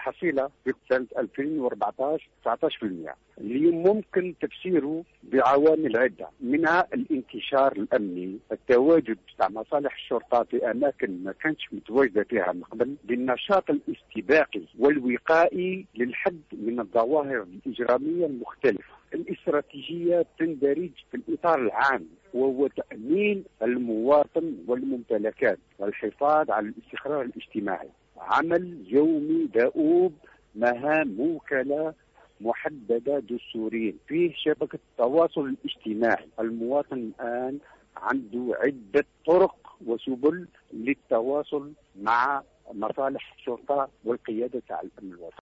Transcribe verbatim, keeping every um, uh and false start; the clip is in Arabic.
الحصيلة في سنة ألفين وأربعة عشر تسعة عشر بالمئة. اليوم ممكن تفسيره بعوامل عدة، منها الانتشار الأمني، التواجد تاع مصالح الشرطة في أماكن ما كانتش متواجدة فيها من قبل، بالنشاط الاستباقي والوقائي للحد من الظواهر الإجرامية المختلفة. الاستراتيجية تندرج في الإطار العام، وهو تأمين المواطن والممتلكات والحفاظ على الاستقرار الاجتماعي. عمل يومي دؤوب، مهام موكلة محددة دستوريا، فيه شبكة تواصل اجتماعي. المواطن الآن عنده عدة طرق وسبل للتواصل مع مصالح الشرطة والقيادة تاع الأمن الوطني.